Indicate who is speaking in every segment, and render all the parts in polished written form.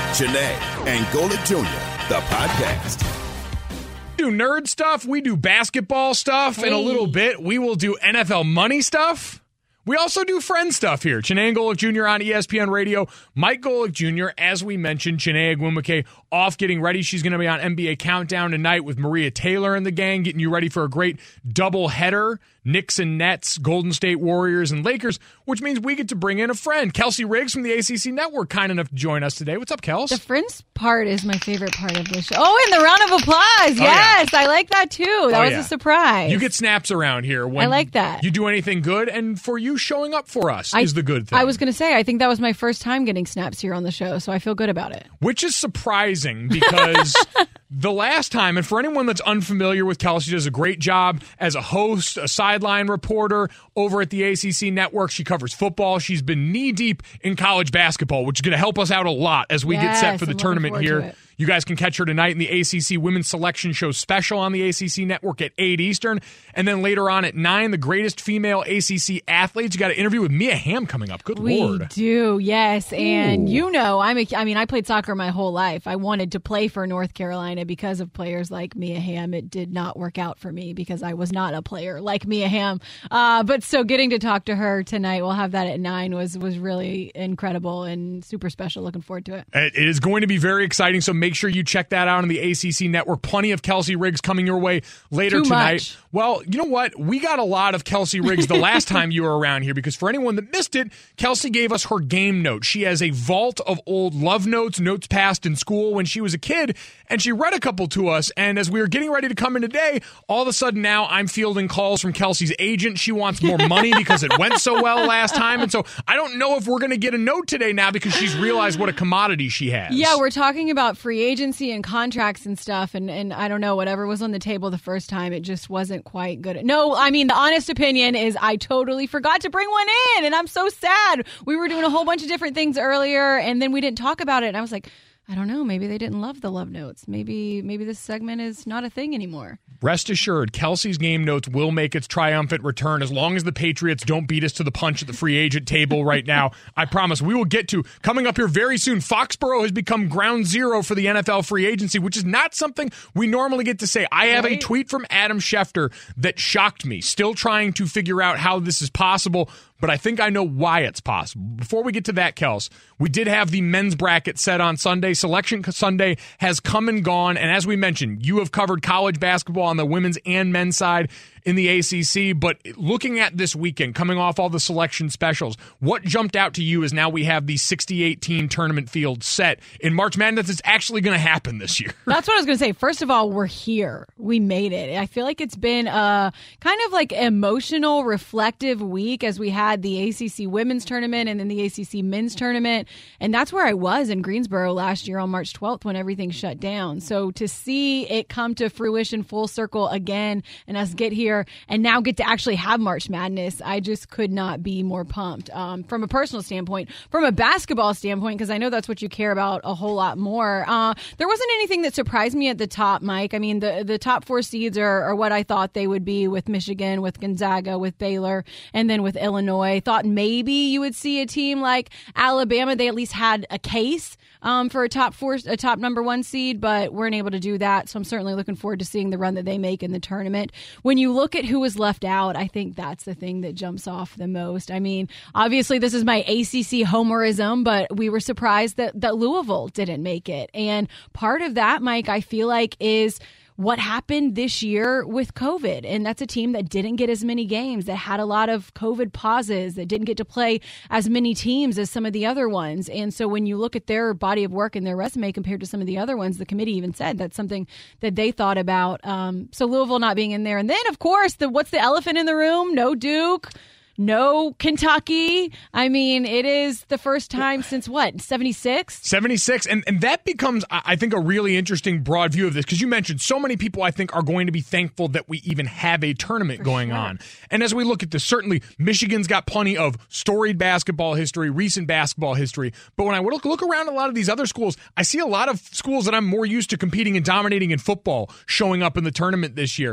Speaker 1: Janae and Golic Jr., the podcast.
Speaker 2: Do nerd stuff. We do basketball stuff. In a little bit, we will do NFL money stuff. We also do friend stuff here. Janae and Golic Jr. on ESPN Radio. Mike Golic Jr., as we mentioned, Janae Agwumbike off getting ready. She's going to be on NBA Countdown tonight with Maria Taylor and the gang, getting you ready for a great doubleheader. Knicks and Nets, Golden State Warriors and Lakers, which means we get to bring in a friend. Kelsey Riggs from the ACC Network, kind enough to join us today. What's up, Kels?
Speaker 3: The friends part is my favorite part of the show. Oh, and the round of applause. Yes, I like that too. That was a surprise.
Speaker 2: You get snaps around here when
Speaker 3: I like that.
Speaker 2: You do anything good, and for you showing up for us is the good thing.
Speaker 3: I was going to say, I think that was my first time getting snaps here on the show, so I feel good about it.
Speaker 2: Which is surprising because the last time, and for anyone that's unfamiliar with Kelsey, she does a great job as a host, a sideline reporter over at the ACC Network. She covers football. She's been knee-deep in college basketball, which is going to help us out a lot as we get set for the tournament here. You guys can catch her tonight in the ACC Women's Selection Show special on the ACC Network at 8 Eastern. And then later on at 9, the greatest female ACC athletes. You got an interview with Mia Hamm coming up. Good Lord.
Speaker 3: We do, yes. And you know, I played soccer my whole life. I wanted to play for North Carolina because of players like Mia Hamm. It did not work out for me because I was not a player like Mia Hamm. But so getting to talk to her tonight, we'll have that at 9, was really incredible and super special. Looking forward to it.
Speaker 2: It is going to be very exciting, so make sure you check that out on the ACC Network. Plenty of Kelsey Riggs coming your way later tonight.
Speaker 3: Much.
Speaker 2: Well, you know what? We got a lot of Kelsey Riggs the last time you were around here because for anyone that missed it, Kelsey gave us her game note. She has a vault of old love notes passed in school when she was a kid, and she read a couple to us. And as we were getting ready to come in today, all of a sudden now I'm fielding calls from Kelsey's agent. She wants more money because it went so well last time. And so I don't know if we're going to get a note today now because she's realized what a commodity she has.
Speaker 3: Yeah, we're talking about free agency and contracts and stuff, and I don't know, whatever was on the table the first time, it just wasn't quite good. No, I mean, the honest opinion is I totally forgot to bring one in, and I'm so sad. We were doing a whole bunch of different things earlier, and then we didn't talk about it, and I was like, I don't know, maybe they didn't love the love notes. Maybe this segment is not a thing anymore.
Speaker 2: Rest assured, Kelsey's game notes will make its triumphant return as long as the Patriots don't beat us to the punch at the free agent table right now. I promise we will get to. Coming up here very soon, Foxborough has become ground zero for the NFL free agency, which is not something we normally get to say. I have a tweet from Adam Schefter that shocked me. Still trying to figure out how this is possible, but I think I know why it's possible. Before we get to that, Kels, we did have the men's bracket set on Sunday. Selection Sunday has come and gone, and as we mentioned, you have covered college basketball on the women's and men's side in the ACC, but looking at this weekend, coming off all the selection specials, what jumped out to you is now we have the 68-team tournament field set in March Madness. It's actually going to happen this year.
Speaker 3: That's what I was going to say. First of all, we're here. We made it. I feel like it's been a kind of like emotional, reflective week as we had the ACC women's tournament and then the ACC men's tournament, and that's where I was in Greensboro last year on March 12th when everything shut down. So to see it come to fruition full circle again and us get here and now get to actually have March Madness, I just could not be more pumped from a personal standpoint. From a basketball standpoint, because I know that's what you care about a whole lot more, there wasn't anything that surprised me at the top, Mike. I mean, the top 4 seeds are what I thought they would be with Michigan, with Gonzaga, with Baylor, and then with Illinois. Thought maybe you would see a team like Alabama. They at least had a case for a top number 1 seed, but weren't able to do that. So I'm certainly looking forward to seeing the run that they make in the tournament. When you look at who was left out, I think that's the thing that jumps off the most. I mean, obviously this is my ACC homerism, but we were surprised that Louisville didn't make it. And part of that, Mike, I feel like is what happened this year with COVID. And that's a team that didn't get as many games, that had a lot of COVID pauses, that didn't get to play as many teams as some of the other ones. And so when you look at their body of work and their resume compared to some of the other ones, the committee even said that's something that they thought about. So Louisville not being in there. And then, of course, what's the elephant in the room? No Duke. No Kentucky. I mean, it is the first time since what, 76?
Speaker 2: 76. And that becomes, I think, a really interesting broad view of this because you mentioned so many people, I think, are going to be thankful that we even have a tournament going on. And as we look at this, certainly Michigan's got plenty of storied basketball history, recent basketball history. But when I look around a lot of these other schools, I see a lot of schools that I'm more used to competing and dominating in football showing up in the tournament this year.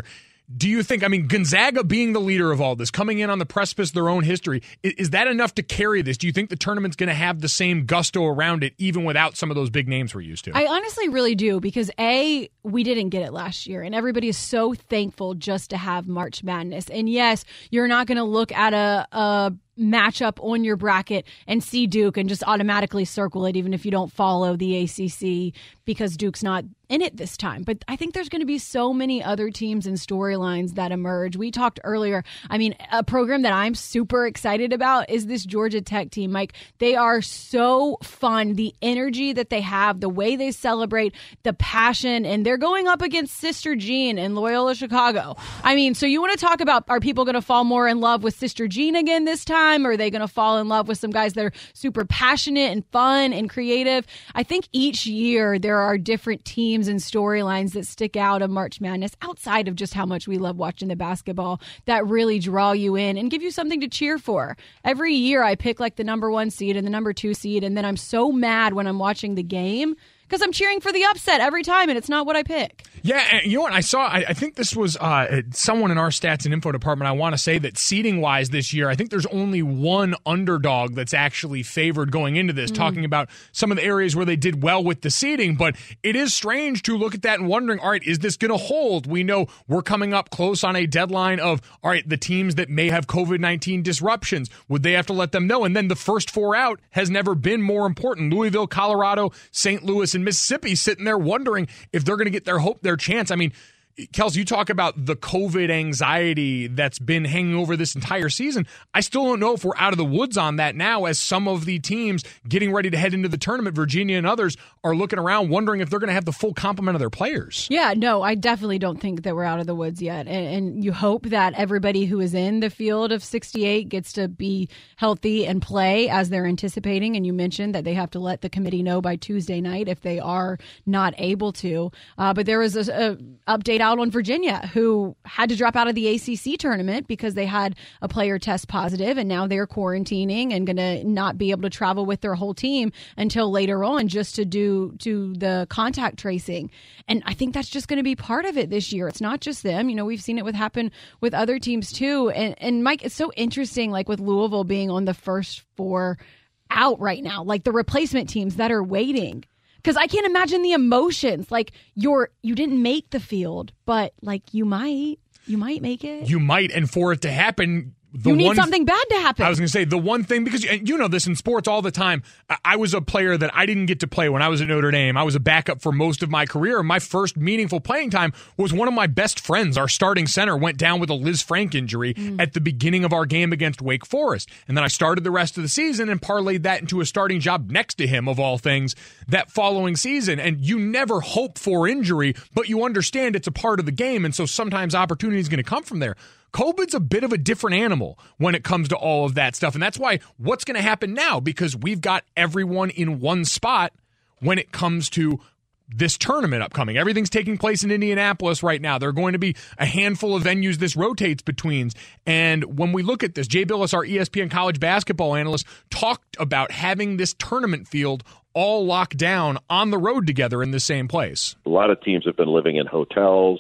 Speaker 2: Do you think, Gonzaga being the leader of all this, coming in on the precipice of their own history, is that enough to carry this? Do you think the tournament's going to have the same gusto around it, even without some of those big names we're used to?
Speaker 3: I honestly really do, because we didn't get it last year, and everybody is so thankful just to have March Madness. And yes, you're not going to look at a matchup on your bracket and see Duke and just automatically circle it, even if you don't follow the ACC, because Duke's not in it this time. But I think there's going to be so many other teams and storylines that emerge. We talked earlier. A program that I'm super excited about is this Georgia Tech team. Mike, they are so fun. The energy that they have, the way they celebrate, the passion, and they're going up against Sister Jean and Loyola Chicago. So you want to talk about, are people going to fall more in love with Sister Jean again this time? Or are they going to fall in love with some guys that are super passionate and fun and creative? I think each year there are different teams and storylines that stick out of March Madness, outside of just how much we love watching the basketball, that really draw you in and give you something to cheer for. Every year I pick the number 1 seed and the number 2 seed, and then I'm so mad when I'm watching the game because I'm cheering for the upset every time, and it's not what I pick.
Speaker 2: Yeah, and you know what? I think this was someone in our stats and info department. I want to say that seeding-wise this year, I think there's only one underdog that's actually favored going into this, talking about some of the areas where they did well with the seeding. But it is strange to look at that and wondering, all right, is this going to hold? We know we're coming up close on a deadline of, all right, the teams that may have COVID-19 disruptions, would they have to let them know? And then the first 4 out has never been more important. Louisville, Colorado, St. Louis, and Mississippi sitting there wondering if they're going to get their chance. Kelsey, you talk about the COVID anxiety that's been hanging over this entire season. I still don't know if we're out of the woods on that now, as some of the teams getting ready to head into the tournament, Virginia and others, are looking around wondering if they're going to have the full complement of their players.
Speaker 3: Yeah, no, I definitely don't think that we're out of the woods yet. And you hope that everybody who is in the field of 68 gets to be healthy and play as they're anticipating. And you mentioned that they have to let the committee know by Tuesday night if they are not able to. But there was a update out on Virginia, who had to drop out of the ACC tournament because they had a player test positive, and now they're quarantining and going to not be able to travel with their whole team until later on, just to do the contact tracing. And I think that's just going to be part of it this year. It's not just them. We've seen it happen with other teams too. And Mike, it's so interesting, with Louisville being on the first 4 out right now, the replacement teams that are waiting. Because I can't imagine the emotions. You didn't make the field, but you might make it.
Speaker 2: You might, and for it to happen,
Speaker 3: you need something bad to happen.
Speaker 2: I was going to say the one thing, because you know this in sports all the time. I was a player that I didn't get to play when I was at Notre Dame. I was a backup for most of my career. My first meaningful playing time was one of my best friends, our starting center, went down with a Liz Frank injury at the beginning of our game against Wake Forest. And then I started the rest of the season and parlayed that into a starting job next to him, of all things, that following season. And you never hope for injury, but you understand it's a part of the game. And so sometimes opportunity is going to come from there. COVID's a bit of a different animal when it comes to all of that stuff. And that's why what's going to happen now, because we've got everyone in one spot when it comes to this tournament upcoming. Everything's taking place in Indianapolis right now. There are going to be a handful of venues this rotates between. And when we look at this, Jay Billis, our ESPN college basketball analyst, talked about having this tournament field all locked down on the road together in the same place.
Speaker 4: A lot of teams have been living in hotels.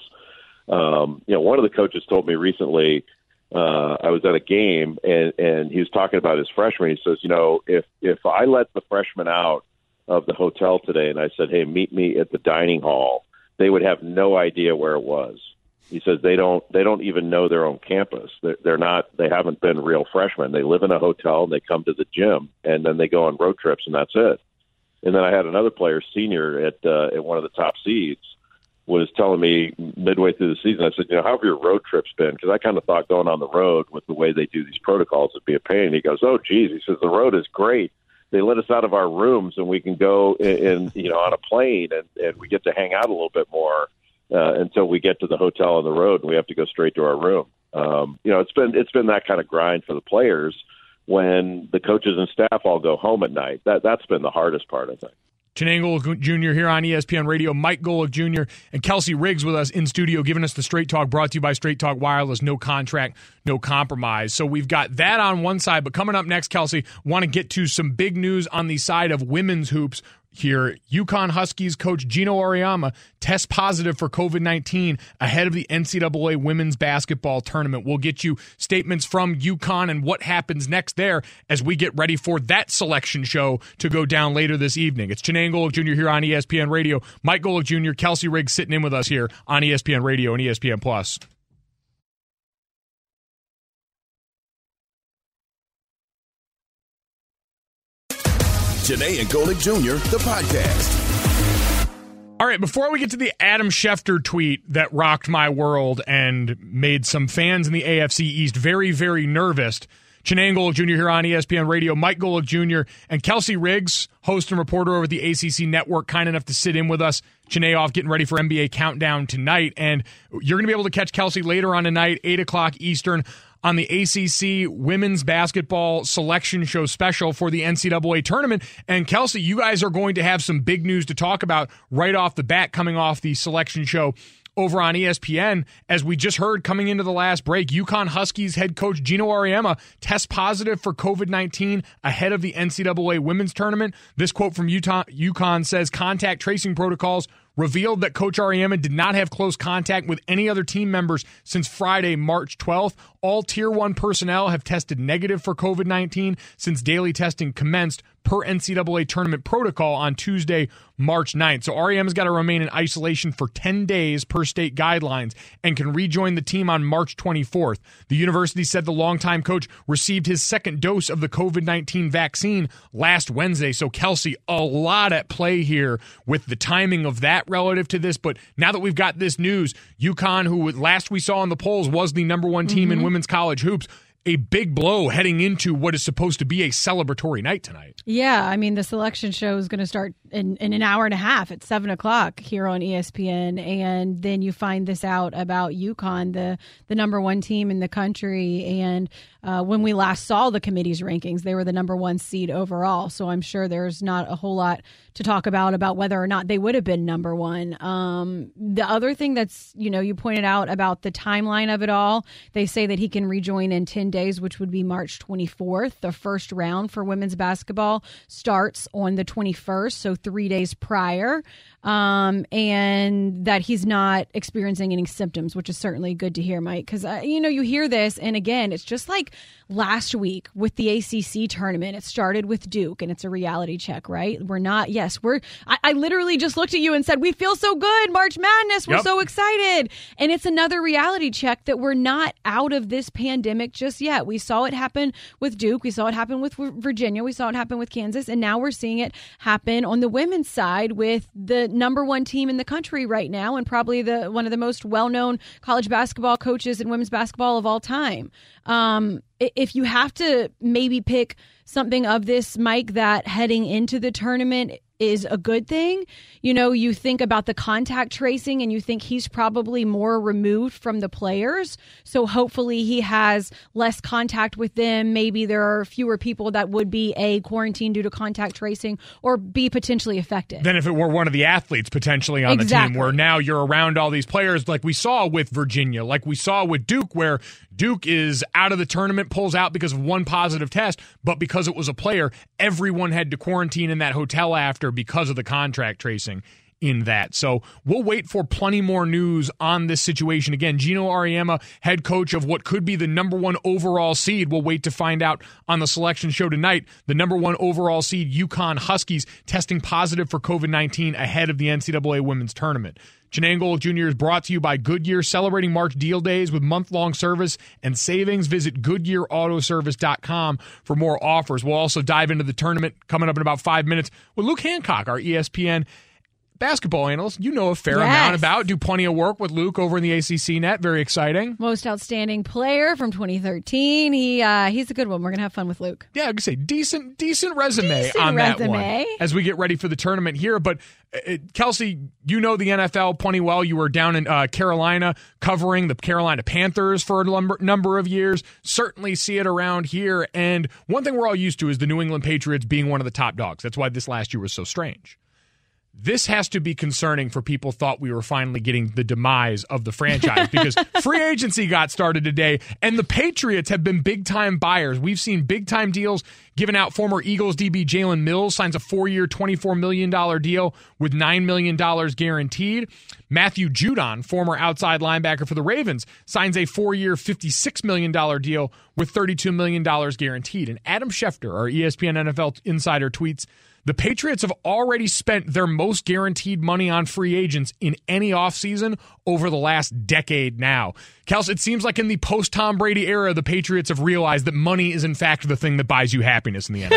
Speaker 4: One of the coaches told me recently, I was at a game and he was talking about his freshmen. He says, if I let the freshmen out of the hotel today and I said, hey, meet me at the dining hall, they would have no idea where it was. He says they don't even know their own campus. They haven't been real freshmen. They live in a hotel and they come to the gym and then they go on road trips and that's it. And then I had another player, senior at one of the top seeds, was telling me midway through the season, I said, how have your road trips been? Because I kind of thought going on the road with the way they do these protocols would be a pain. He goes, oh, geez. He says, the road is great. They let us out of our rooms and we can go in on a plane and we get to hang out a little bit more until we get to the hotel on the road and we have to go straight to our room. It's been that kind of grind for the players when the coaches and staff all go home at night. That's been the hardest part, I think.
Speaker 2: Chinang Golic Jr. here on ESPN Radio, Mike Golic Jr. and Kelsey Riggs with us in studio, giving us the Straight Talk, brought to you by Straight Talk Wireless. No contract, no compromise. So we've got that on one side, but coming up next, Kelsey, want to get to some big news on the side of women's hoops here. UConn Huskies coach Gino Auriemma tests positive for COVID-19 ahead of the NCAA women's basketball tournament. We'll get you statements from UConn and what happens next there as we get ready for that selection show to go down later this evening. It's Chinang Golic Jr. here on ESPN Radio. Mike Golic Jr., Kelsey Riggs sitting in with us here on ESPN Radio and ESPN Plus.
Speaker 1: Chinang and Golic Jr., the podcast.
Speaker 2: All right, before we get to the Adam Schefter tweet that rocked my world and made some fans in the AFC East very, very nervous, Chinang Golic Jr. here on ESPN Radio, Mike Golic Jr. and Kelsey Riggs, host and reporter over at the ACC Network, kind enough to sit in with us. Chinang off getting ready for NBA Countdown tonight, and you're going to be able to catch Kelsey later on tonight, 8 o'clock Eastern, on the ACC Women's Basketball Selection Show special for the NCAA tournament. And Kelsey, you guys are going to have some big news to talk about right off the bat coming off the selection show over on ESPN. As we just heard coming into the last break, UConn Huskies head coach Gino Auriemma tests positive for COVID-19 ahead of the NCAA women's tournament. This quote from UConn says, contact tracing protocols revealed that Coach Auriemma did not have close contact with any other team members since Friday, March 12th. All Tier 1 personnel have tested negative for COVID-19 since daily testing commenced per NCAA tournament protocol on Tuesday, March 9th. So Auriemma's got to remain in isolation for 10 days per state guidelines and can rejoin the team on March 24th. The university said the longtime coach received his second dose of the COVID-19 vaccine last Wednesday. So Kelsey, a lot at play here with the timing of that relative to this. But now that we've got this news, UConn, who last we saw in the polls was the number one team in women's college hoops, a big blow heading into what is supposed to be a celebratory night tonight.
Speaker 3: Yeah, I mean, the selection show is going to start in an hour and a half at 7 o'clock here on ESPN. And then you find this out about UConn, the number one team in the country. And when we last saw the committee's rankings, they were the number one seed overall. So I'm sure there's not a whole lot to talk about whether or not they would have been number one. The other thing that's, you pointed out about the timeline of it all, they say that he can rejoin in 10 days, which would be March 24th. The first round for women's basketball starts on the 21st, so 3 days prior, and that he's not experiencing any symptoms, which is certainly good to hear, Mike, because, you hear this, and again, it's just like last week with the ACC tournament. It started with Duke, and it's a reality check, right? I literally just looked at you and said, we feel so good, March Madness, we're so excited, and it's another reality check that we're not out of this pandemic just yet. We saw it happen with Duke, we saw it happen with Virginia, we saw it happen with Kansas, and now we're seeing it happen on the women's side with the number one team in the country right now and probably one of the most well-known college basketball coaches in women's basketball of all time. If you have to maybe pick something of this, Mike, that heading into the tournament is a good thing, you think about the contact tracing and you think he's probably more removed from the players. So hopefully he has less contact with them. Maybe there are fewer people that would be quarantined due to contact tracing or be potentially affected.
Speaker 2: Than if it were one of the athletes potentially on the team, where now you're around all these players like we saw with Virginia, like we saw with Duke, where Duke is out of the tournament, pulls out because of one positive test, but because it was a player, everyone had to quarantine in that hotel after because of the contract tracing in that. So we'll wait for plenty more news on this situation. Again, Gino Auriemma, head coach of what could be the number one overall seed. We'll wait to find out on the selection show tonight. The number one overall seed, UConn Huskies, testing positive for COVID-19 ahead of the NCAA women's tournament. Chinang Golic Jr. is brought to you by Goodyear, celebrating March Deal Days with month-long service and savings. Visit GoodyearAutoservice.com for more offers. We'll also dive into the tournament coming up in about 5 minutes with Luke Hancock, our ESPN basketball analyst. A fair amount about. Do plenty of work with Luke over in the ACC net. Very exciting.
Speaker 3: Most outstanding player from 2013. He's a good one. We're going to have fun with Luke.
Speaker 2: Yeah, I could say decent resume on that one as we get ready for the tournament here. But Kelsey, the NFL plenty well. You were down in Carolina covering the Carolina Panthers for a number of years. Certainly see it around here. And one thing we're all used to is the New England Patriots being one of the top dogs. That's why this last year was so strange. This has to be concerning for people thought we were finally getting the demise of the franchise because free agency got started today, and the Patriots have been big-time buyers. We've seen big-time deals given out. Former Eagles DB Jalen Mills signs a 4-year, $24 million deal with $9 million guaranteed. Matthew Judon, former outside linebacker for the Ravens, signs a 4-year, $56 million deal with $32 million guaranteed. And Adam Schefter, our ESPN NFL insider, tweets, the Patriots have already spent their most guaranteed money on free agents in any offseason over the last decade now. Kels, it seems like in the post-Tom Brady era, the Patriots have realized that money is in fact the thing that buys you happiness in the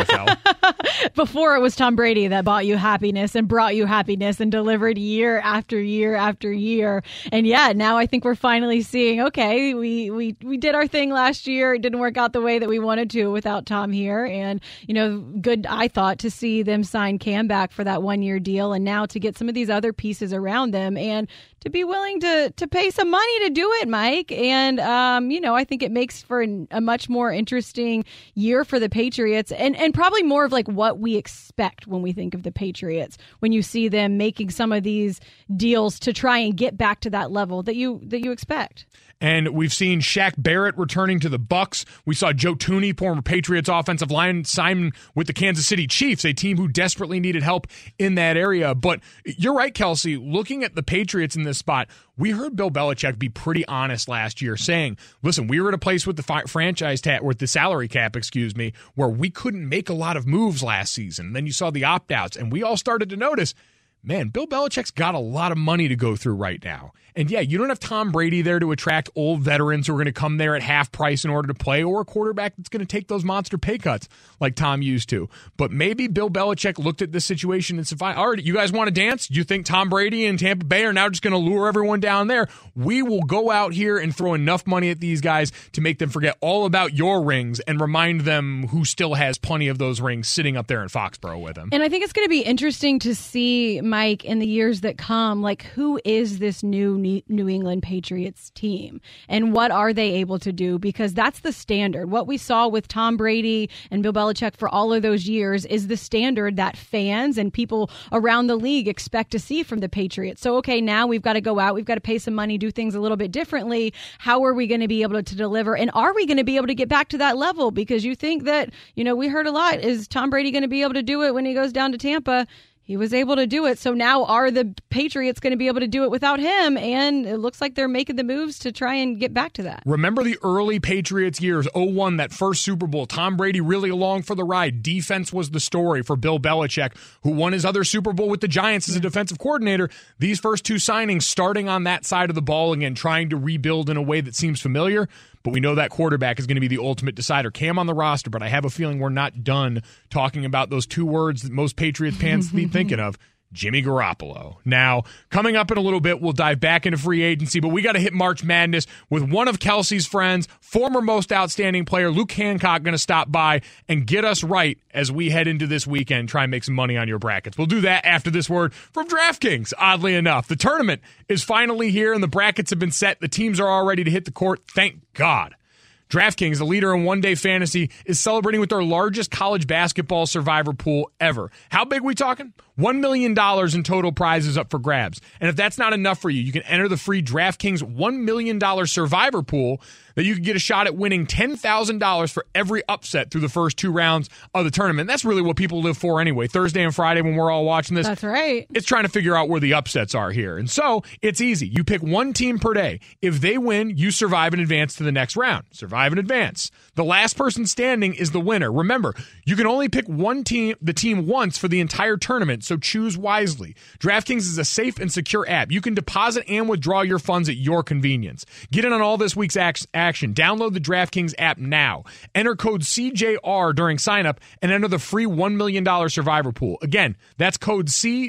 Speaker 2: NFL.
Speaker 3: Before it was Tom Brady that bought you happiness and brought you happiness and delivered year after year after year. And yeah, now I think we're finally seeing, okay, we did our thing last year. It didn't work out the way that we wanted to without Tom here. And, good, I thought, to see them sign Cam back for that 1-year deal and now to get some of these other pieces around them and to be willing to pay some money to do it, Mike. And, I think it makes for a much more interesting year for the Patriots and probably more of like what we expect when we think of the Patriots, when you see them making some of these deals to try and get back to that level that you expect.
Speaker 2: And we've seen Shaq Barrett returning to the Bucs. We saw Joe Thuney, former Patriots offensive line, sign with the Kansas City Chiefs, a team who desperately needed help in that area. But you're right, Kelsey. Looking at the Patriots in this spot, we heard Bill Belichick be pretty honest last year, saying, listen, we were at a place with the with the salary cap, where we couldn't make a lot of moves last season. Then you saw the opt-outs, and we all started to notice, man, Bill Belichick's got a lot of money to go through right now. And yeah, you don't have Tom Brady there to attract old veterans who are going to come there at half price in order to play, or a quarterback that's going to take those monster pay cuts like Tom used to. But maybe Bill Belichick looked at this situation and said, all right, you guys want to dance? You think Tom Brady and Tampa Bay are now just going to lure everyone down there? We will go out here and throw enough money at these guys to make them forget all about your rings and remind them who still has plenty of those rings sitting up there in Foxborough with him.
Speaker 3: And I think it's going to be interesting to see, Mike, in the years that come, like, who is this new New England Patriots team and what are they able to do? Because that's the standard. What we saw with Tom Brady and Bill Belichick for all of those years is the standard that fans and people around the league expect to see from the Patriots. So, okay, now we've got to go out. We've got to pay some money, do things a little bit differently. How are we going to be able to deliver? And are we going to be able to get back to that level? Because you think that, we heard a lot, is Tom Brady going to be able to do it when he goes down to Tampa? He was able to do it. So now are the Patriots going to be able to do it without him? And it looks like they're making the moves to try and get back to that.
Speaker 2: Remember the early Patriots years, 2001, that first Super Bowl. Tom Brady really along for the ride. Defense was the story for Bill Belichick, who won his other Super Bowl with the Giants as a defensive coordinator. These first two signings starting on that side of the ball again, trying to rebuild in a way that seems familiar. But we know that quarterback is going to be the ultimate decider. Cam on the roster, but I have a feeling we're not done talking about those two words that most Patriots fans be thinking of. Jimmy Garoppolo. Now, coming up in a little bit, we'll dive back into free agency, but we got to hit March Madness with one of Kelsey's friends, former most outstanding player, Luke Hancock, going to stop by and get us right as we head into this weekend, try and make some money on your brackets. We'll do that after this word from DraftKings. Oddly enough, the tournament is finally here and the brackets have been set. The teams are all ready to hit the court. Thank God. DraftKings, the leader in one-day fantasy, is celebrating with their largest college basketball survivor pool ever. How big are we talking? $1 million in total prizes up for grabs. And if that's not enough for you, you can enter the free DraftKings $1 million survivor pool that you can get a shot at winning $10,000 for every upset through the first two rounds of the tournament. That's really what people live for anyway. Thursday and Friday when we're all watching this.
Speaker 3: That's right.
Speaker 2: It's trying to figure out where the upsets are here. And so it's easy. You pick one team per day. If they win, you survive and advance to the next round. Survive and advance. The last person standing is the winner. Remember, you can only pick the team once for the entire tournament, so choose wisely. DraftKings is a safe and secure app. You can deposit and withdraw your funds at your convenience. Get in on all this week's action. Download the DraftKings app now. Enter code CJR during signup and enter the free $1 million survivor pool. Again, that's code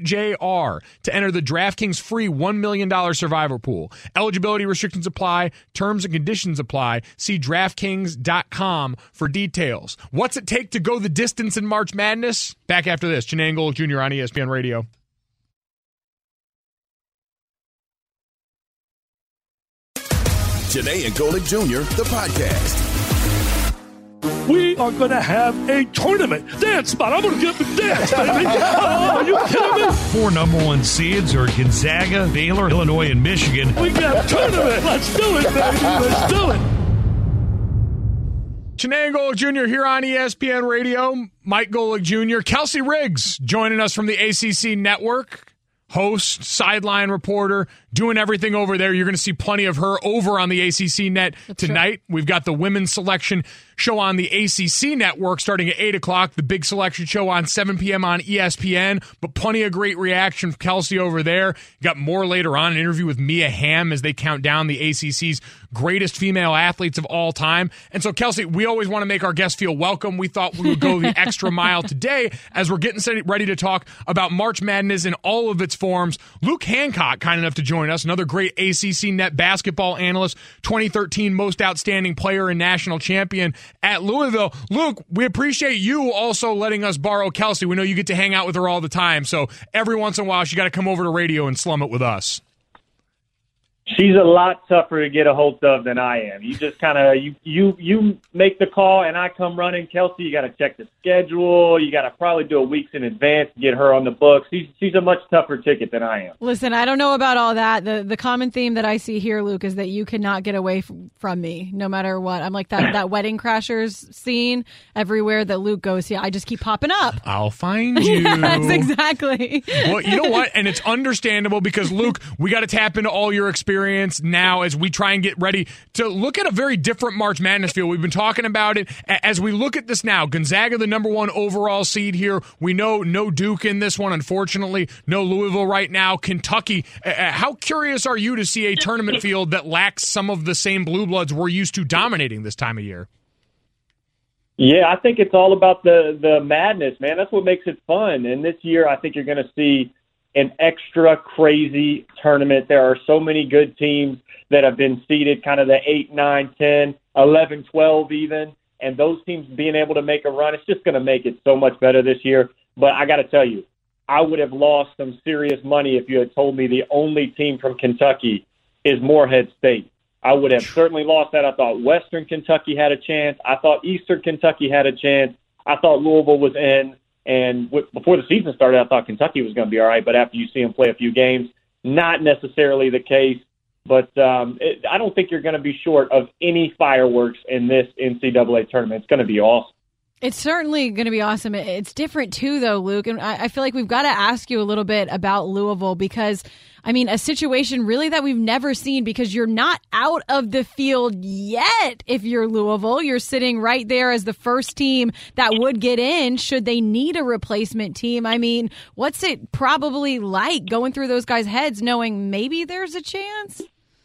Speaker 2: CJR to enter the DraftKings free $1 million survivor pool. Eligibility restrictions apply. Terms and conditions apply. See DraftKings.com for details. What's it take to go the distance in March Madness? Back after this. Janae Gold Jr. on ESPN Radio.
Speaker 1: Janae and Golick Jr., the podcast.
Speaker 5: we are going to have a tournament. Dance spot. I'm going to get the dance, baby. Oh, are you kidding me?
Speaker 6: 4 number 1 seeds are Gonzaga, Baylor, Illinois, and Michigan.
Speaker 5: We got a tournament. Let's do it, baby. Let's do it.
Speaker 2: Chiney Golic Jr. here on ESPN Radio. Mike Golic Jr. Kelsey Riggs joining us from the ACC Network. Host, sideline reporter, doing everything over there. You're going to see plenty of her over on the ACC net tonight. True. We've got the women's selection show on the ACC network starting at 8 o'clock, the big selection show on 7 p.m. on ESPN, but plenty of great reaction from Kelsey over there. Got more later on, an interview with Mia Hamm as they count down the ACC's greatest female athletes of all time. And so, Kelsey, we always want to make our guests feel welcome. We thought we would go the extra mile today as we're getting ready to talk about March Madness in all of its forms. Luke Hancock, kind enough to join us, another great ACC net basketball analyst, 2013 most outstanding player and national champion at Louisville. Luke, we appreciate you also letting us borrow Kelsey. We know you get to hang out with her all the time, so every once in a while she got to come over to radio and slum it with us.
Speaker 7: She's a lot tougher to get a hold of than I am. You just kind of you make the call and I come running. Kelsey, you got to check the schedule. You got to probably do it weeks in advance to get her on the books. She's a much tougher ticket than I am.
Speaker 3: Listen, I don't know about all that. The common theme that I see here, Luke, is that you cannot get away from me no matter what. I'm like that Wedding Crashers scene everywhere that Luke goes. Yeah, I just keep popping up.
Speaker 2: I'll find you.
Speaker 3: Yes, exactly.
Speaker 2: Well, you know what? And it's understandable because, Luke, we got to tap into all your experience now as we try and get ready to look at a very different March Madness field. We've been talking about it. As we look at this now, Gonzaga, the number 1 overall seed here. We know no Duke in this one, unfortunately. No Louisville right now. Kentucky. How curious are you to see a tournament field that lacks some of the same blue bloods we're used to dominating this time of year?
Speaker 7: Yeah, I think it's all about the madness, man. That's what makes it fun. And this year, I think you're going to see an extra crazy tournament. There are so many good teams that have been seeded kind of the 8, 9, 10, 11, 12 even, and those teams being able to make a run, it's just going to make it so much better this year. But I got to tell you, I would have lost some serious money if you had told me the only team from Kentucky is Morehead State. I would have certainly lost that. I thought Western Kentucky had a chance. I thought Eastern Kentucky had a chance. I thought Louisville was in. And before the season started, I thought Kentucky was going to be all right. But after you see them play a few games, not necessarily the case. But I don't think you're going to be short of any fireworks in this NCAA tournament. It's going to be awesome.
Speaker 3: It's certainly going to be awesome. It's different, too, though, Luke. And I feel like we've got to ask you a little bit about Louisville because, I mean, a situation really that we've never seen because you're not out of the field yet if you're Louisville. You're sitting right there as the first team that would get in should they need a replacement team. I mean, what's it probably like going through those guys' heads knowing maybe there's a chance?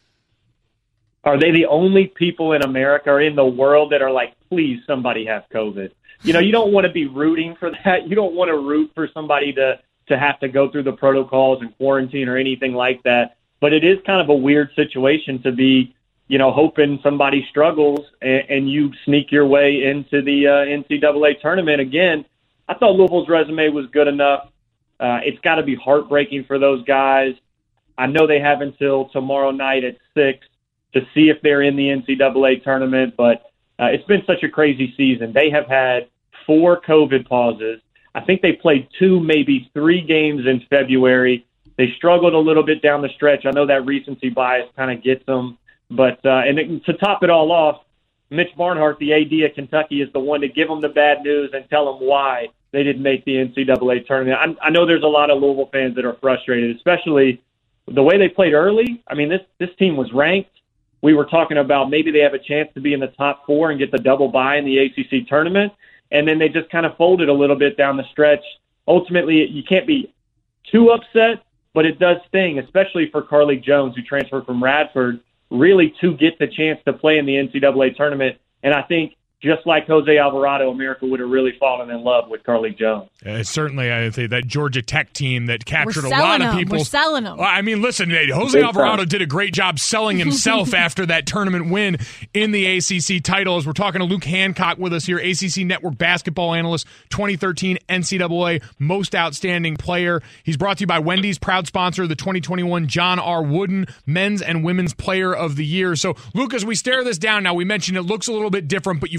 Speaker 7: Are they the only people in America or in the world that are like, please, somebody have COVID? You know, you don't want to be rooting for that. You don't want to root for somebody to have to go through the protocols and quarantine or anything like that. But it is kind of a weird situation to be, you know, hoping somebody struggles and you sneak your way into the NCAA tournament. Again, I thought Louisville's resume was good enough. It's got to be heartbreaking for those guys. I know they have until tomorrow night at 6 to see if they're in the NCAA tournament, but it's been such a crazy season. They have had 4 COVID pauses. I think they played 2, maybe 3 games in February. They struggled a little bit down the stretch. I know that recency bias kind of gets them. But to top it all off, Mitch Barnhart, the AD at Kentucky, is the one to give them the bad news and tell them why they didn't make the NCAA tournament. I know there's a lot of Louisville fans that are frustrated, especially the way they played early. I mean, this team was ranked. We were talking about maybe they have a chance to be in the top 4 and get the double bye in the ACC tournament. And then they just kind of folded a little bit down the stretch. Ultimately, you can't be too upset, but it does sting, especially for Carly Jones, who transferred from Radford, really to get the chance to play in the NCAA tournament. And I think just like Jose Alvarado, America would have really fallen in love with Carly Jones.
Speaker 2: Certainly, I think that Georgia Tech team that captured a lot of people.
Speaker 3: We're selling them.
Speaker 2: I mean, listen, Jose Alvarado did a great job selling himself after that tournament win in the ACC title. As we're talking to Luke Hancock with us here, ACC Network basketball analyst, 2013 NCAA Most Outstanding Player. He's brought to you by Wendy's, proud sponsor of the 2021 John R. Wooden Men's and Women's Player of the Year. So, Luke, as we stare this down now, we mentioned it looks a little bit different, but you've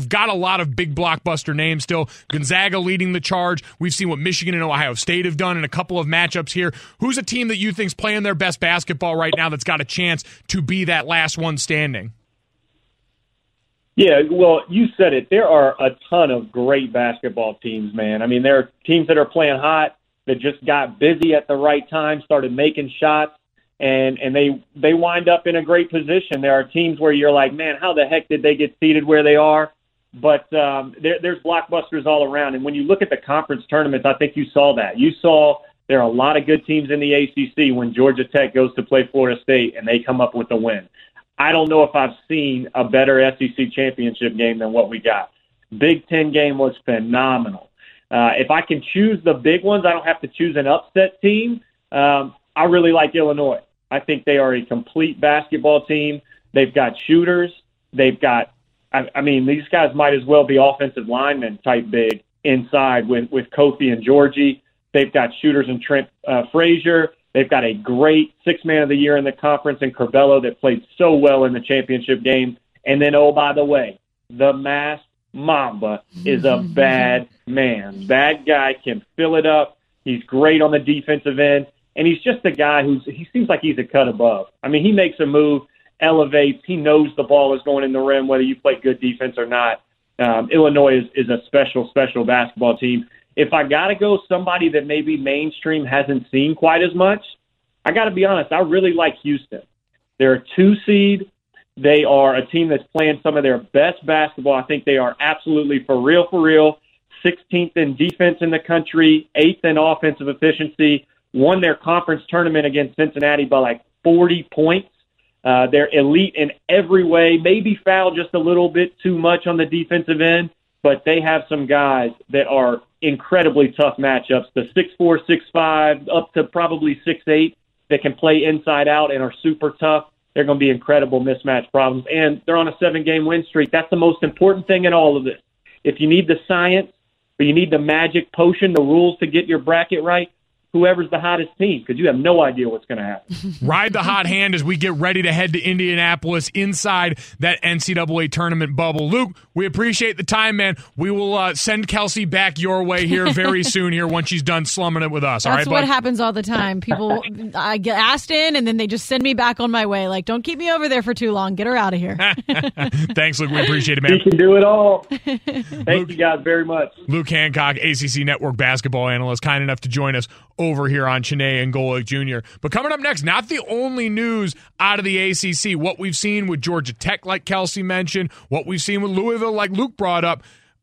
Speaker 2: You've got a lot of big blockbuster names still. Gonzaga leading the charge. We've seen what Michigan and Ohio State have done in a couple of matchups here. Who's a team that you think's playing their best basketball right now that's got a chance to be that last one standing?
Speaker 7: Yeah, well, you said it. There are a ton of great basketball teams, man. I mean, there are teams that are playing hot that just got busy at the right time, started making shots, and they wind up in a great position. There are teams where you're like, man, how the heck did they get seated where they are? But there's blockbusters all around. And when you look at the conference tournaments, I think you saw that. You saw there are a lot of good teams in the ACC when Georgia Tech goes to play Florida State and they come up with a win. I don't know if I've seen a better SEC championship game than what we got. Big Ten game was phenomenal. If I can choose the big ones, I don't have to choose an upset team. I really like Illinois. I think they are a complete basketball team. They've got shooters. They've got, I mean, these guys might as well be offensive linemen type big inside with Kofi and Georgie. They've got shooters in Trent Frazier. They've got a great six-man of the year in the conference in Curbelo that played so well in the championship game. And then, oh, by the way, the masked Mamba is a bad man. That guy can fill it up. He's great on the defensive end. And he's just a guy he seems like he's a cut above. I mean, he makes a move, elevates. He knows the ball is going in the rim, whether you play good defense or not. Illinois is a special, special basketball team. If I got to go somebody that maybe mainstream hasn't seen quite as much, I got to be honest, I really like Houston. They're a 2 seed. They are a team that's playing some of their best basketball. I think they are absolutely for real, 16th in defense in the country, 8th in offensive efficiency, won their conference tournament against Cincinnati by like 40 points. They're elite in every way, maybe foul just a little bit too much on the defensive end, but they have some guys that are incredibly tough matchups. The 6'4", 6'5", up to probably 6'8", that can play inside out and are super tough. They're going to be incredible mismatch problems. And they're on a 7-game win streak. That's the most important thing in all of this. If you need the science or you need the magic potion, the rules to get your bracket right, whoever's the hottest team, because you have no idea what's going to happen.
Speaker 2: Ride the hot hand as we get ready to head to Indianapolis inside that NCAA tournament bubble. Luke, we appreciate the time, man. We will send Kelsey back your way here very soon here once she's done slumming it with us.
Speaker 3: That's
Speaker 2: all right,
Speaker 3: what
Speaker 2: bud?
Speaker 3: happens all the time. People, I get asked in, and then they just send me back on my way. Like, don't keep me over there for too long. Get her out of here.
Speaker 2: Thanks, Luke. We appreciate it, man.
Speaker 7: You can do it all. Thank you guys very much.
Speaker 2: Luke Hancock, ACC Network basketball analyst, kind enough to join us over here on Chiney and Golic Jr. But coming up next, not the only news out of the ACC. What we've seen with Georgia Tech, like Kelsey mentioned, what we've seen with Louisville, like Luke brought up,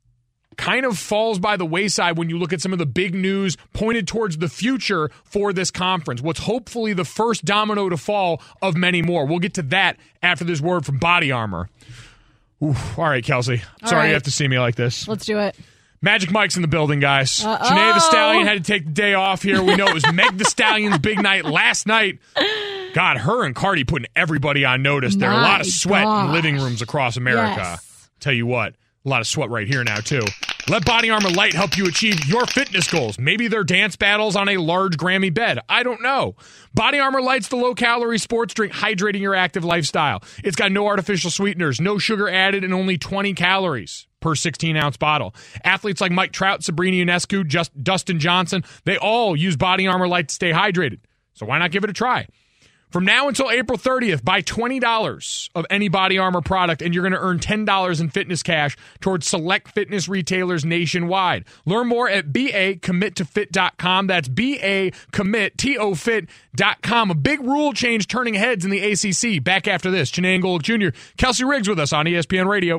Speaker 2: kind of falls by the wayside when you look at some of the big news pointed towards the future for this conference. What's hopefully the first domino to fall of many more. We'll get to that after this word from Body Armor. Oof. All right, Kelsey. Sorry you have to see me like this.
Speaker 3: Let's do it.
Speaker 2: Magic Mike's in the building, guys. Janae the Stallion had to take the day off here. We know it was Meg the Stallion's big night last night. God, her and Cardi putting everybody on notice there. A lot of sweat in living rooms across America.
Speaker 3: Yes.
Speaker 2: Tell you what, a lot of sweat right here now, too. Let Body Armor Light help you achieve your fitness goals. Maybe they're dance battles on a large Grammy bed. I don't know. Body Armor Light's the low-calorie sports drink hydrating your active lifestyle. It's got no artificial sweeteners, no sugar added, and only 20 calories per 16-ounce bottle. Athletes like Mike Trout, Sabrina Ionescu, Dustin Johnson, they all use Body Armor Light to stay hydrated. So why not give it a try? From now until April 30th, buy $20 of any Body Armor product, and you're going to earn $10 in fitness cash towards select fitness retailers nationwide. Learn more at BACommitToFit.com. That's BACommitToFit.com. A big rule change turning heads in the ACC. Back after this, Janae and Golic Jr., Kelsey Riggs with us on ESPN Radio.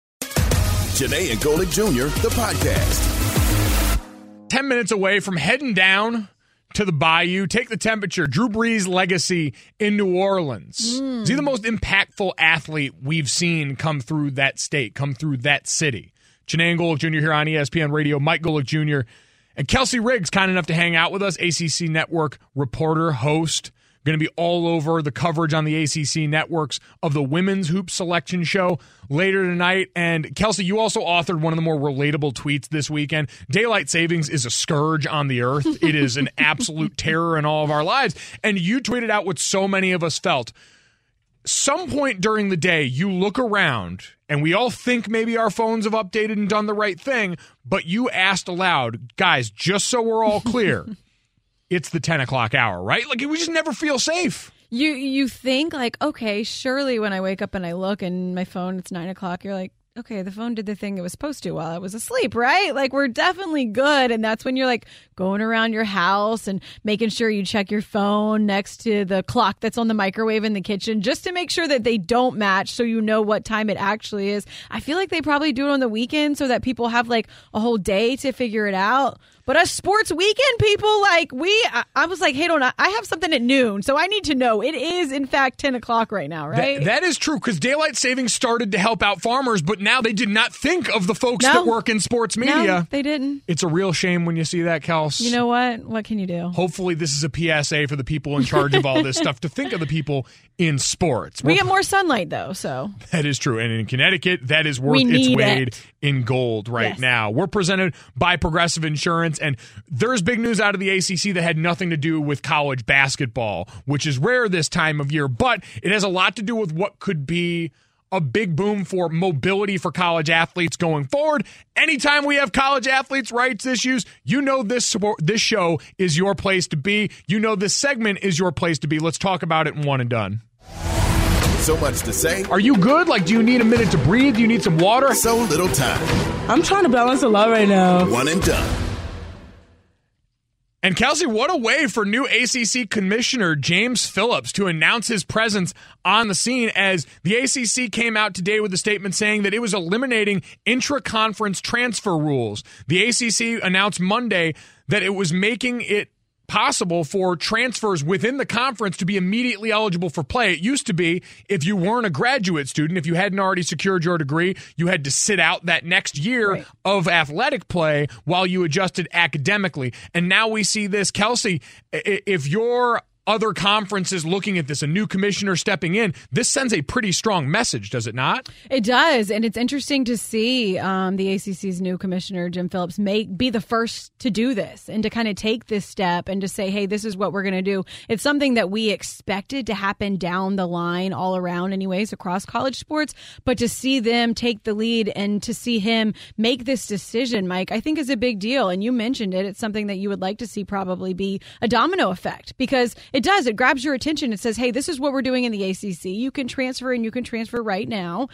Speaker 1: Janae and Golic Jr., the podcast.
Speaker 2: 10 minutes away from heading down to the Bayou, take the temperature. Drew Brees' legacy in New Orleans. Is he the most impactful athlete we've seen come through that state, come through that city? Janae and Golic Jr. here on ESPN Radio. Mike Golic Jr. and Kelsey Riggs, kind enough to hang out with us. ACC Network reporter, host. Going to be all over the coverage on the ACC networks of the Women's Hoop Selection Show later tonight. And Kelsey, you also authored one of the more relatable tweets this weekend. Daylight savings is a scourge on the earth. It is an absolute terror in all of our lives. And you tweeted out what so many of us felt. some point during the day, you look around, and we all think maybe our phones have updated and done the right thing, but you asked aloud, guys, just so we're all clear, it's the 10 o'clock hour, right? Like, we just never feel safe.
Speaker 3: You think, like, okay, surely when I wake up and I look and my phone, it's 9 o'clock, you're like, okay, the phone did the thing it was supposed to while I was asleep, right? Like, we're definitely good. And that's when you're like going around your house and making sure you check your phone next to the clock that's on the microwave in the kitchen just to make sure that they don't match so you know what time it actually is. I feel like they probably do it on the weekend so that people have like a whole day to figure it out. But us sports weekend people, like I was like, hey, I have something at noon, so I need to know. It is, in fact, 10 o'clock right now, right?
Speaker 2: That is true, because daylight savings started to help out farmers, but now they did not think of the folks that work in sports media.
Speaker 3: No, they didn't.
Speaker 2: It's a real shame when you see that, Kels.
Speaker 3: You know what? What can you do?
Speaker 2: Hopefully this is a PSA for the people in charge of all this stuff to think of the people in sports.
Speaker 3: We get more sunlight, though, so.
Speaker 2: That is true. And in Connecticut, that is worth its weight in gold right now. We're presented by Progressive Insurance, and there's big news out of the ACC that had nothing to do with college basketball, which is rare this time of year, but it has a lot to do with what could be a big boom for mobility for college athletes going forward. Anytime we have college athletes' rights issues, you know this show is your place to be. You know this segment is your place to be. Let's talk about it in One and Done.
Speaker 1: So much to say.
Speaker 2: Are you good? Like, do you need a minute to breathe? Do you need some water?
Speaker 1: So little time.
Speaker 8: I'm trying to balance a lot right now.
Speaker 1: One and Done.
Speaker 2: And Kelsey, what a way for new ACC Commissioner James Phillips to announce his presence on the scene, as the ACC came out today with a statement saying that it was eliminating intra-conference transfer rules. The ACC announced Monday that it was making it possible for transfers within the conference to be immediately eligible for play. It used to be, if you weren't a graduate student, if you hadn't already secured your degree, you had to sit out that next year of athletic play while you adjusted academically. And now we see this. Kelsey, if you're other conferences looking at this, a new commissioner stepping in, this sends a pretty strong message, does it not?
Speaker 3: It does, and it's interesting to see the ACC's new commissioner, Jim Phillips, be the first to do this and to kind of take this step and to say, hey, this is what we're going to do. It's something that we expected to happen down the line all around anyways across college sports, but to see them take the lead and to see him make this decision, Mike, I think is a big deal. And you mentioned it. It's something that you would like to see probably be a domino effect, because it does. It grabs your attention. It says, hey, this is what we're doing in the ACC. You can transfer, and you can transfer right now.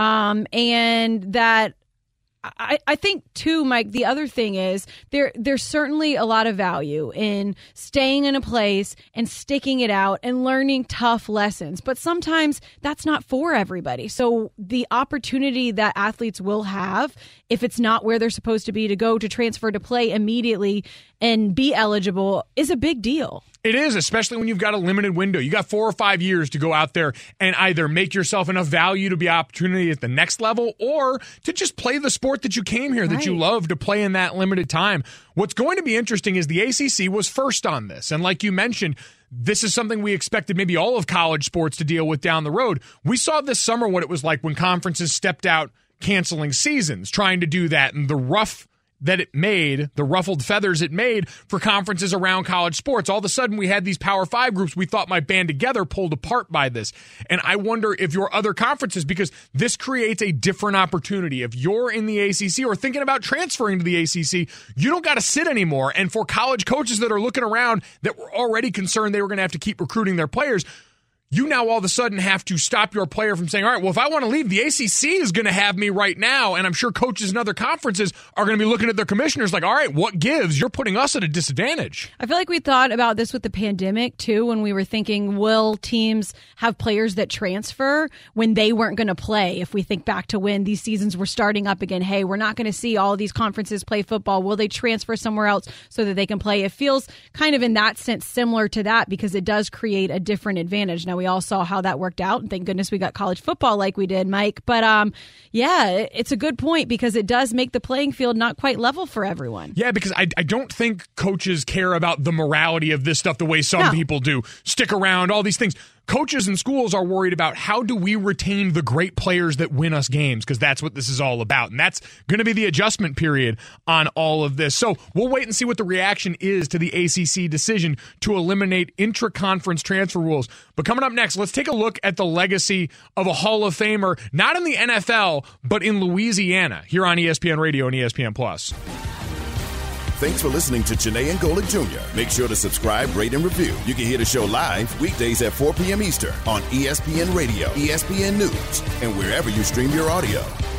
Speaker 3: And that I think, too, Mike, the other thing is there's certainly a lot of value in staying in a place and sticking it out and learning tough lessons. But sometimes that's not for everybody. So the opportunity that athletes will have, if it's not where they're supposed to be, to go to transfer to play immediately and be eligible, is a big deal.
Speaker 2: It is, especially when you've got a limited window. You got 4 or 5 years to go out there and either make yourself enough value to be opportunity at the next level, or to just play the sport that you came here, that you love to play in that limited time. What's going to be interesting is the ACC was first on this. And like you mentioned, this is something we expected maybe all of college sports to deal with down the road. We saw this summer what it was like when conferences stepped out canceling seasons, trying to do that, and the rough that it made, the ruffled feathers it made for conferences around college sports. All of a sudden, we had these Power 5 groups we thought might band together pulled apart by this. And I wonder if your other conferences, because this creates a different opportunity. If you're in the ACC or thinking about transferring to the ACC, you don't got to sit anymore. And for college coaches that are looking around that were already concerned they were going to have to keep recruiting their players, you now all of a sudden have to stop your player from saying, all right, well, if I want to leave, the ACC is going to have me right now. And I'm sure coaches in other conferences are going to be looking at their commissioners like, all right, what gives? You're putting us at a disadvantage.
Speaker 3: I feel like we thought about this with the pandemic, too, when we were thinking, will teams have players that transfer when they weren't going to play? If we think back to when these seasons were starting up again, hey, we're not going to see all these conferences play football. Will they transfer somewhere else so that they can play? It feels kind of in that sense similar to that, because it does create a different advantage. Now, we all saw how that worked out, and thank goodness we got college football like we did, Mike. But yeah, it's a good point, because it does make the playing field not quite level for everyone.
Speaker 2: Yeah, because I don't think coaches care about the morality of this stuff the way some people do. Stick around, all these things. coaches and schools are worried about how do we retain the great players that win us games, because that's what this is all about. And that's going to be the adjustment period on all of this. So we'll wait and see what the reaction is to the ACC decision to eliminate intra-conference transfer rules. But coming up next, let's take a look at the legacy of a Hall of Famer, not in the NFL, but in Louisiana, here on ESPN Radio and ESPN Plus.
Speaker 1: Thanks for listening to Janae and Golic Jr. Make sure to subscribe, rate, and review. You can hear the show live weekdays at 4 p.m. Eastern on ESPN Radio, ESPN News, and wherever you stream your audio.